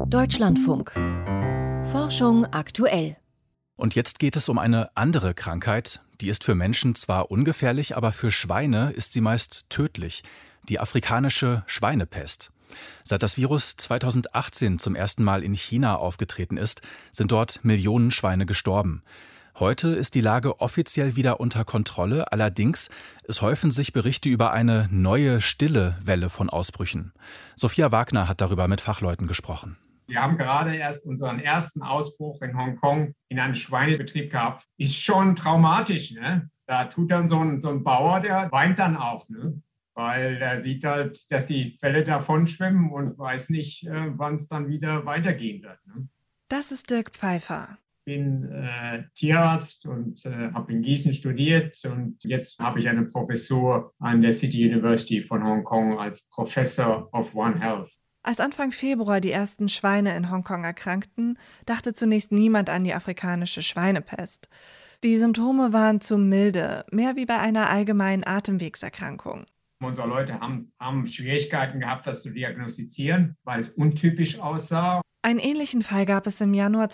Deutschlandfunk. Forschung aktuell. Und jetzt geht es um eine andere Krankheit. Die ist für Menschen zwar ungefährlich, aber für Schweine ist sie meist tödlich. Die afrikanische Schweinepest. Seit das Virus 2018 zum ersten Mal in China aufgetreten ist, sind dort Millionen Schweine gestorben. Heute ist die Lage offiziell wieder unter Kontrolle. Allerdings, es häufen sich Berichte über eine neue stille Welle von Ausbrüchen. Sophia Wagner hat darüber mit Fachleuten gesprochen. Wir haben gerade erst unseren ersten Ausbruch in Hongkong in einem Schweinebetrieb gehabt. Ist schon traumatisch, ne? Da tut dann so ein Bauer, der weint dann auch, ne? Weil er sieht halt, dass die Fälle davon schwimmen und weiß nicht, wann es dann wieder weitergehen wird, ne? Das ist Dirk Pfeiffer. Ich bin Tierarzt und habe in Gießen studiert und jetzt habe ich eine Professur an der City University von Hongkong als Professor of One Health. Als Anfang Februar die ersten Schweine in Hongkong erkrankten, dachte zunächst niemand an die afrikanische Schweinepest. Die Symptome waren zu milde, mehr wie bei einer allgemeinen Atemwegserkrankung. Unsere Leute haben Schwierigkeiten gehabt, das zu diagnostizieren, weil es untypisch aussah. Einen ähnlichen Fall gab es im Januar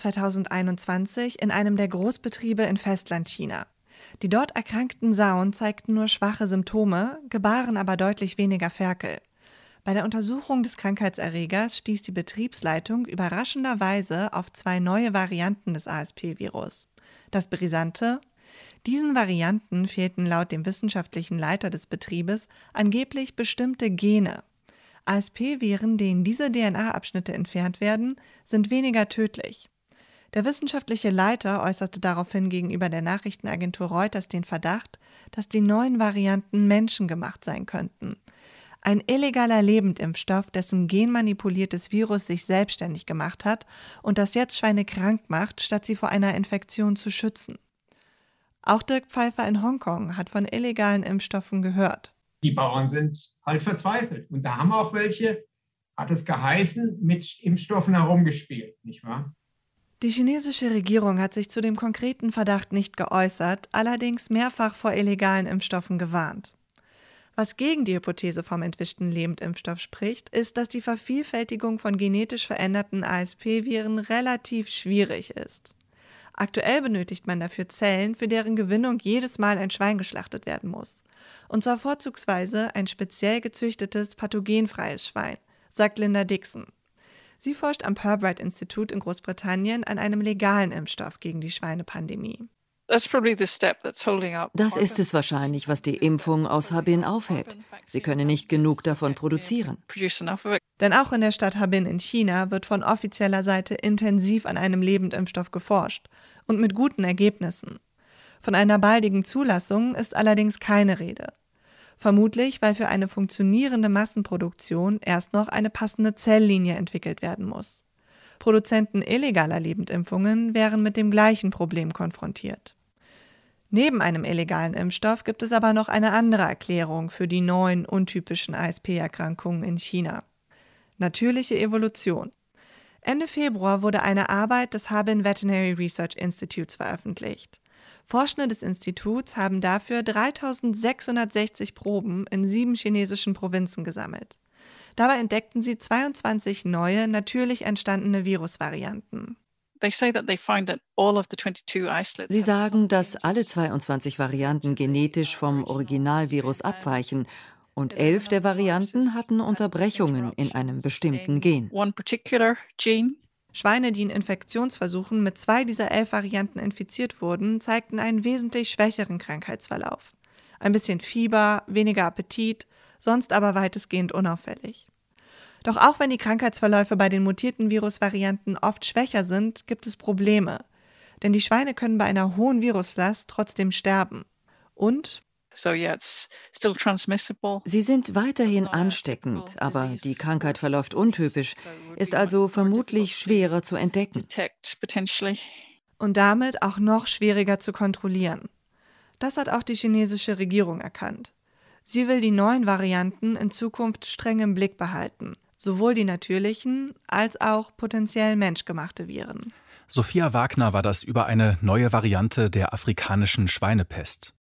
2021 in einem der Großbetriebe in Festlandchina. Die dort erkrankten Sauen zeigten nur schwache Symptome, gebaren aber deutlich weniger Ferkel. Bei der Untersuchung des Krankheitserregers stieß die Betriebsleitung überraschenderweise auf 2 neue Varianten des ASP-Virus. Das Brisante: Diesen Varianten fehlten laut dem wissenschaftlichen Leiter des Betriebes angeblich bestimmte Gene. ASP-Viren, denen diese DNA-Abschnitte entfernt werden, sind weniger tödlich. Der wissenschaftliche Leiter äußerte daraufhin gegenüber der Nachrichtenagentur Reuters den Verdacht, dass die neuen Varianten menschengemacht sein könnten. Ein illegaler Lebendimpfstoff, dessen genmanipuliertes Virus sich selbstständig gemacht hat und das jetzt Schweine krank macht, statt sie vor einer Infektion zu schützen. Auch Dirk Pfeiffer in Hongkong hat von illegalen Impfstoffen gehört. Die Bauern sind halt verzweifelt. Und da haben auch welche, hat es geheißen, mit Impfstoffen herumgespielt, nicht wahr? Die chinesische Regierung hat sich zu dem konkreten Verdacht nicht geäußert, allerdings mehrfach vor illegalen Impfstoffen gewarnt. Was gegen die Hypothese vom entwischten Lebendimpfstoff spricht, ist, dass die Vervielfältigung von genetisch veränderten ASP-Viren relativ schwierig ist. Aktuell benötigt man dafür Zellen, für deren Gewinnung jedes Mal ein Schwein geschlachtet werden muss. Und zwar vorzugsweise ein speziell gezüchtetes, pathogenfreies Schwein, sagt Linda Dixon. Sie forscht am Pirbright-Institut in Großbritannien an einem legalen Impfstoff gegen die Schweinepandemie. Das ist es wahrscheinlich, was die Impfung aus Harbin aufhält. Sie können nicht genug davon produzieren. Denn auch in der Stadt Harbin in China wird von offizieller Seite intensiv an einem Lebendimpfstoff geforscht und mit guten Ergebnissen. Von einer baldigen Zulassung ist allerdings keine Rede. Vermutlich, weil für eine funktionierende Massenproduktion erst noch eine passende Zelllinie entwickelt werden muss. Produzenten illegaler Lebendimpfungen wären mit dem gleichen Problem konfrontiert. Neben einem illegalen Impfstoff gibt es aber noch eine andere Erklärung für die neuen, untypischen ASP-Erkrankungen in China. Natürliche Evolution. Ende Februar wurde eine Arbeit des Harbin Veterinary Research Institutes veröffentlicht. Forschende des Instituts haben dafür 3660 Proben in 7 chinesischen Provinzen gesammelt. Dabei entdeckten sie 22 neue, natürlich entstandene Virusvarianten. Sie sagen, dass alle 22 Varianten genetisch vom Originalvirus abweichen und 11 der Varianten hatten Unterbrechungen in einem bestimmten Gen. Schweine, die in Infektionsversuchen mit 2 dieser 11 Varianten infiziert wurden, zeigten einen wesentlich schwächeren Krankheitsverlauf. Ein bisschen Fieber, weniger Appetit, sonst aber weitestgehend unauffällig. Doch auch wenn die Krankheitsverläufe bei den mutierten Virusvarianten oft schwächer sind, gibt es Probleme. Denn die Schweine können bei einer hohen Viruslast trotzdem sterben. Und Sie sind weiterhin ansteckend, aber die Krankheit verläuft untypisch, ist also vermutlich schwerer zu entdecken. Und damit auch noch schwieriger zu kontrollieren. Das hat auch die chinesische Regierung erkannt. Sie will die neuen Varianten in Zukunft streng im Blick behalten. Sowohl die natürlichen als auch potenziell menschgemachte Viren. Sophia Wagner war das über eine neue Variante der afrikanischen Schweinepest.